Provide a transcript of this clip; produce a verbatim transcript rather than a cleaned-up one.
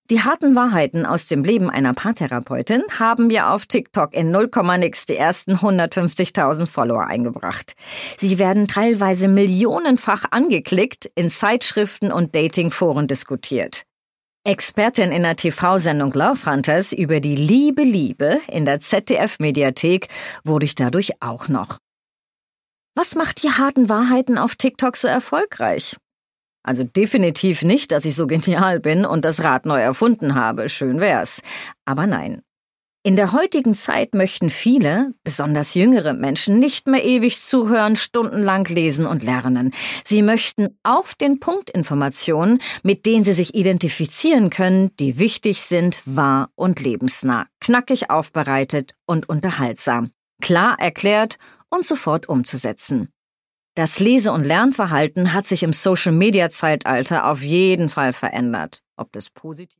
Die harten Wahrheiten aus dem Leben einer Paartherapeutin haben mir auf TikTok in null Komma nix die ersten hundertfünfzigtausend Follower eingebracht. Sie werden teilweise millionenfach angeklickt, in Zeitschriften und Datingforen diskutiert. Expertin in der T V-Sendung Love Hunters über die Liebe Liebe in der Z D F-Mediathek wurde ich dadurch auch noch. Was macht die harten Wahrheiten auf TikTok so erfolgreich? Also definitiv nicht, dass ich so genial bin und das Rad neu erfunden habe, schön wär's. Aber nein. In der heutigen Zeit möchten viele, besonders jüngere Menschen, nicht mehr ewig zuhören, stundenlang lesen und lernen. Sie möchten auf den Punkt Informationen, mit denen sie sich identifizieren können, die wichtig sind, wahr und lebensnah, knackig aufbereitet und unterhaltsam, klar erklärt und sofort umzusetzen. Das Lese- und Lernverhalten hat sich im Social-Media-Zeitalter auf jeden Fall verändert. Ob das positiv